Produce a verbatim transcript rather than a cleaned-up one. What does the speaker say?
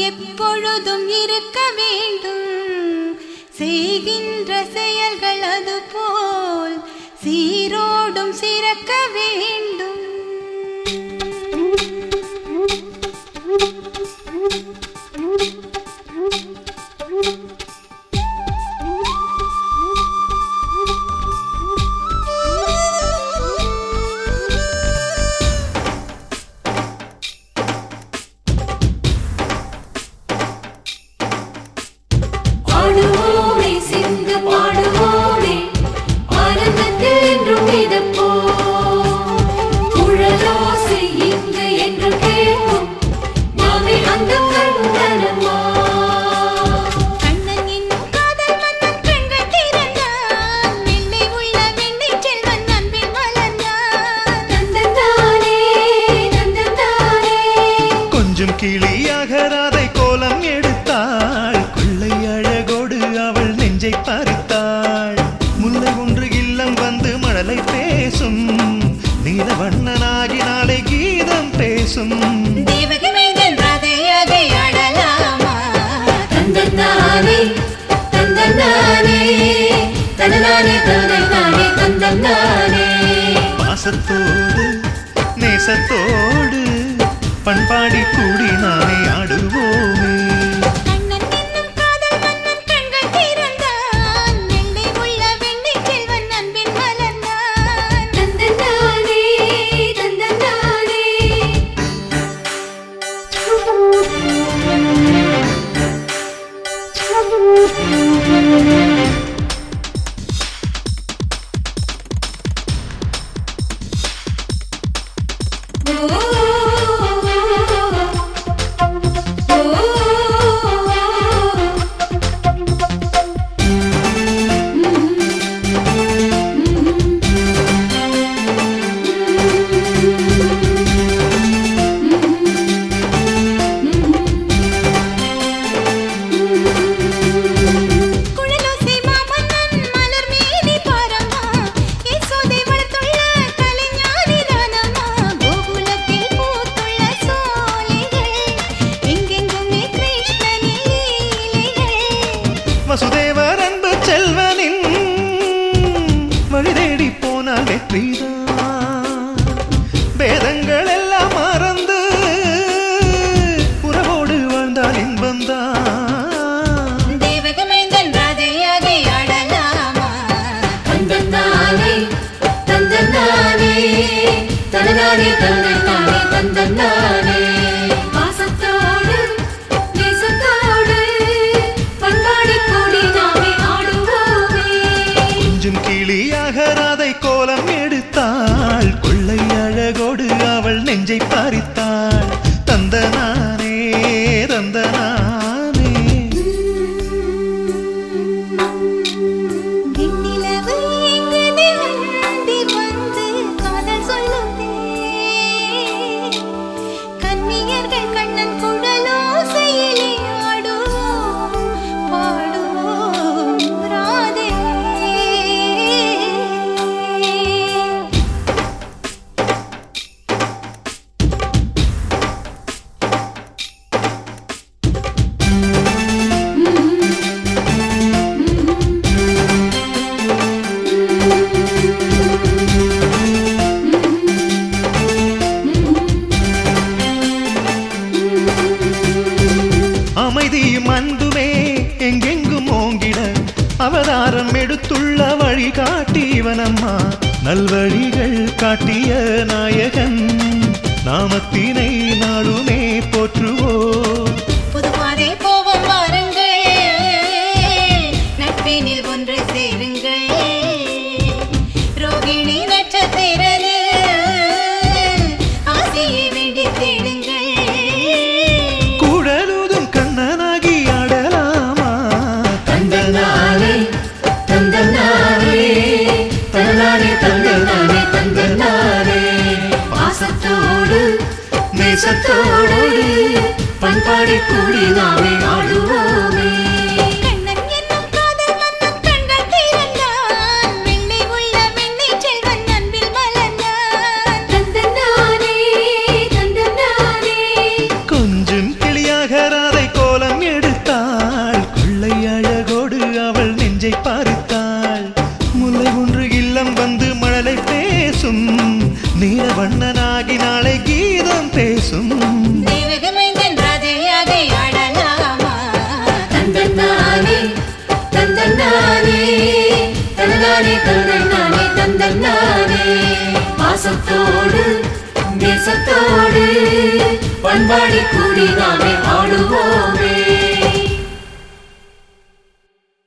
எப்பொழுதும் இருக்க வேண்டும். செய்கின்ற செயல்கள் அதுபோல் சீரோடும் சிறக்க வேண்டும். ஆடுவோமே சிந்து பாடுவோமே ஆனந்தத்தில் என்றும் மிதப்போ குழலோசை இங்கு என்று கேட்கும் நாமே அந்த கண்ணனம்மா. கண்ணன் என்னும் காதல் மன்னன் கண்கள் திறந்தான். வெள்ளை உள்ள வெண்ணை செல்வன் அன்பில் மலர்ந்தான். நந்தந்தானே நந்தந்தானே கொஞ்சம் கிளியாக ராதை கோலம் எடுத்தாள். கொள்ளை அழகோடு அவள் நெஞ்சை பறித்தாள். முல்லை ஒன்று இல்லம் வந்து மழலை பேசும். நீல வண்ணனாகி நாளை கீதம் பேசும். தேவகி மைந்தன் ராதையாக ஆடலாமா? தந்தந்தானே தந்தந்தானே தனதானே தனதானே தந்தந்தானே. பாசத்தோடு நேசத்தோடு பண்பாடி கூடி நானே ஆடுவோமே. கண்ணன் என்னும் காதல் மன்னன் கண்கள் திறந்தான். வெள்ளை உள்ள வெண்ணை செல்வன் அன்பில் மலர்ந்தான். தந்தந்தானே தந்தந்தானே குழலோசை மாமன்னன் மலர் மேனி பாரம்மா. யசோதை வளர்த்துள்ள கலைஞானி தானம்மா. கோகுலத்தில் பூத்துள்ள சோலைகள் எங்கெங்குமே கிருஷ்ணனின் லீலைகள். வசுதேவர் அன்பு செல்வனின் வழி தேடி போனால் வெற்றிதான். வேதங்கள் எல்லாம் மறந்து உறவோடு வாழ்ந்தால் இன்பம்தான். தேவகி மைந்தன் ராதையாக ஆடலாமா? தந்தந்தானே தந்தந்தானே தனதானே தனதானே தந்தந்தானே. பாசத்தோடு நேசத்தோடு பண்பாடி கூடி நாமே ஆடுவோமே. கொஞ்சம் கிளியாக ராதை கோலம் எடுத்தாள். கொள்ளை அழகோடு அவள் நெஞ்சை பறித்தாள். தந்தனானே தந்தனானே. வெண்ணிலவு எங்குது வந்தி வந்து காதல் சொல்லுதே. கன்னியர்கள் கண்ணன் குழலோசையிலே ஆடுவோம் பாடுவோம் ராதே. அமைதியும் அன்புமே எங்கெங்கும் ஓங்கிட அவதாரம் எடுத்துள்ள வழி காட்டியவனம்மா. நல்வழிகள் காட்டிய நாயகன் நாமத்தினை நாளுமே போற்றுவோம். புதுப்பாதை போவோம் வாருங்கள். நட்பினில் ஒன்று சேருங்கள். ரோகிணி நட்சத்திரனில் ஆசையை வேண்டி தேடுங்கள். கூடலூதும் கண்ணனாகி ஆடலாமா? தந்தந்தானே தந்தந்தானே தனதானே தந்தந்தானே தந்தந்தானே. பாசத்தோடு நேசத்தோடு பண்பாடி கூடி நாமே ஆடுவோமே. கண்ணன் என்னும் காதல் மன்னன் கண்கள் திறந்தான். வெள்ளை உள்ள வெண்ணை செல்வன் அன்பில் மலர்ந்தான். தந்தந்தானே தந்தந்தானே கொஞ்சம் கிளியாக ராதை மன்னனாகி நாளை கீதம் பேசும் தேவகமைந்தன் ராதையாக ஆடலாமா தந்தன்னானே தந்தன்னானே தனதானே தந்தன்னானே தந்தன்னானே பாசத்தோடு நேசத்தோடு பண்பாடி கூடி நாமே ஆடுவோம்